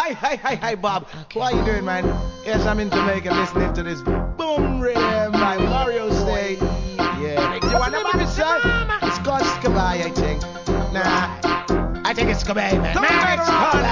Hi, Bob. What are you doing, man? Yes, I'm in Jamaica listening to this boom rhythm by Mario Stay. Yeah. What's the name of it, sir? It's called Skabay, I think. Nah, I think it's Skabay, man. Man, it's called